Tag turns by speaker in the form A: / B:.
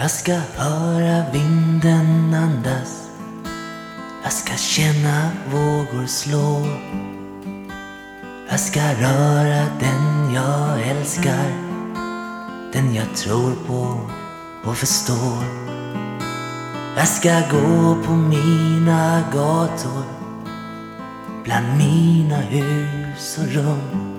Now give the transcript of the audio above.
A: Jag ska höra vinden andas, jag ska känna vågor slå. Jag ska röra den jag älskar, den jag tror på och förstår. Jag ska gå på mina gator, bland mina hus och rum.